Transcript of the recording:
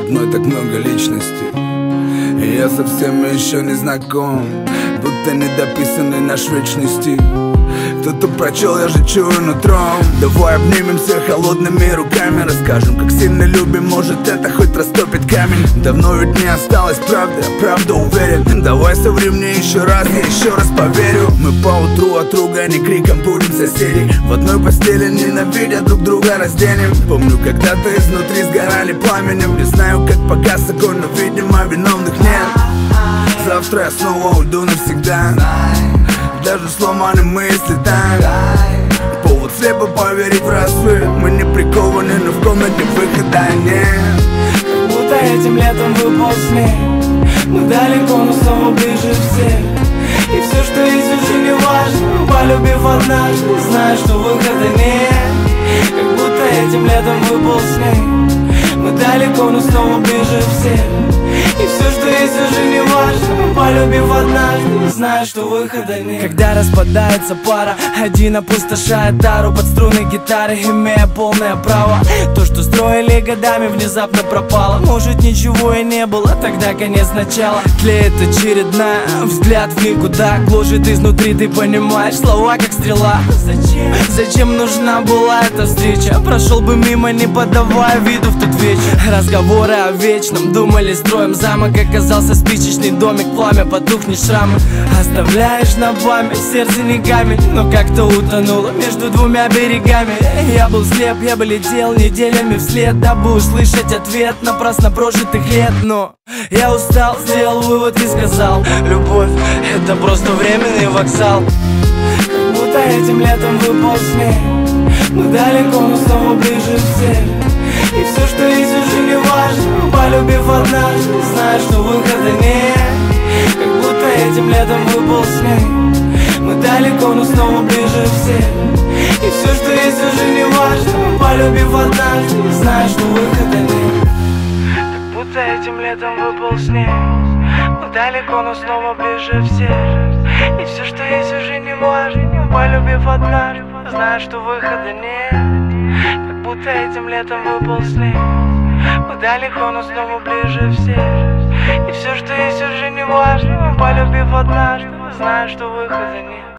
мной так много личностей, и я совсем еще не знаком, будто недописанный наш вечный стих. Кто-то прочел, я же чую нутром. Давай обнимемся холодными руками, расскажем, как сильно любим, может это хоть растопит камень. Давно ведь не осталось правды, а правда уверен. Давай соври мне еще раз, я еще раз поверю. Мы поутру от ругани криком будем соседей, в одной постели ненавидя друг друга разденем. Помню, когда-то изнутри сгорали пламенем. Не знаю, как погас огонь, но видимо виновных нет. Завтра я снова уйду навсегда, даже сломаны мысли там. Повод слепо поверить в рассвет. Мы не прикованы, но в комнате выхода нет. Как будто этим летом выпал снег. Мы далеко, но снова ближе всех. И все, что есть, уже не важно. Полюбив однажды, зная, что выхода нет. Как будто этим летом выпал снег. Мы далеко, но снова ближе всех. И все, что есть, уже не важно. Полюбив однажды, зная, что выхода нет. Когда распадается пара, один опустошает тару под струны гитары, имея полное право. То, что строили годами, внезапно пропало. Может, ничего и не было, тогда конец начала. Тлеет очередная, взгляд в никуда, гложет изнутри, ты понимаешь, слова как стрела. Зачем нужна была эта встреча? Прошел бы мимо, не подавая виду в тот вечер. Разговоры о вечном, думали, строим замок. Оказался спичечный домик, пламя, потухнет шрамы. Оставляешь на память, сердце не камень, но как-то утонуло между двумя берегами. Я был слеп, я бы летел неделями вслед, дабы услышать ответ напрасно прожитых лет. Но я устал, сделал вывод и сказал: любовь — это просто временный вокзал. Как будто этим летом выпал снег. Мы далеко, но снова ближе всех. И все, что есть, уже не важно. Полюбив однажды, зная, что выхода нет. Как будто этим летом выпал снег. Мы далеко, но снова ближе всех. И все, что есть, уже не важно. Полюбив однажды, зная, что выхода нет. Как будто этим летом выпал снег. Мы далеко, но снова ближе всех. И все, что есть, уже не важно. Полюбив однажды, зная, что выхода нет. Как будто этим летом выпал снег. Мы далеко, но снова ближе всех. И все, что есть, уже не важно. Полюбив однажды, зная, что выхода нет.